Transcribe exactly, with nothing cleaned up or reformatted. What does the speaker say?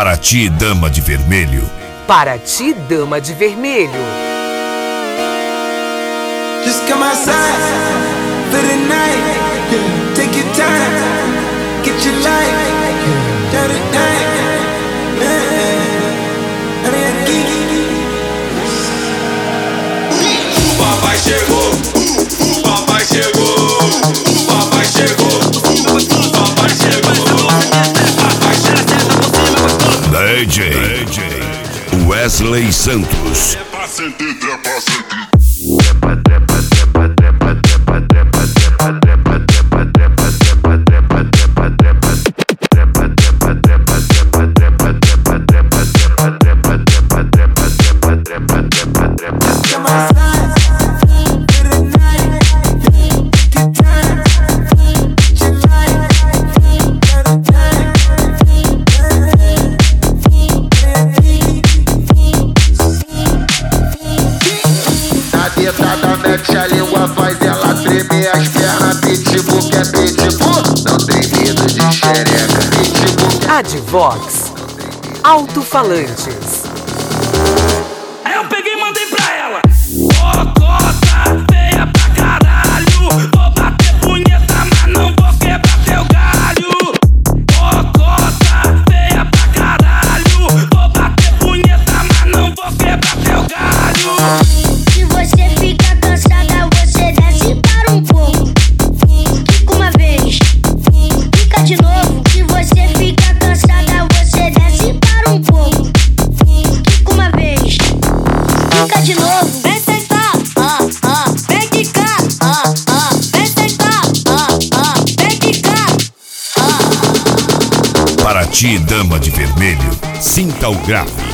Para ti, dama de vermelho. Para ti, dama de vermelho. Just come outside for the night. Take your time, get your life. Turn it down. O papai chegou, o papai chegou, o papai chegou, o papai chegou, papai chegou. D J Wesley Santos. É pra sentir, é pra sentir. Mete a língua, faz ela tremer as pernas. Pitbull que é pitbull, não tem medo de xereca. Pitbull. Advox Alto-falantes. Aí eu peguei e mandei pra ela. Ô cota, feia pra caralho. Vou bater punheta, mas não vou quebrar teu galho. Ô cota, feia pra caralho. Vou bater punheta, mas não vou quebrar teu galho. Se você fica cansada, você desce para um pouco. Fica uma vez, fica de novo. Se você fica cansada, você desce para um pouco. Fica uma vez, fica de novo. Vem sentar, ah, ah, vem quicar, ah, ah, vem sentar, ah, ah, vem quicar, ah. Para ti, dama de vermelho, sinta o grave.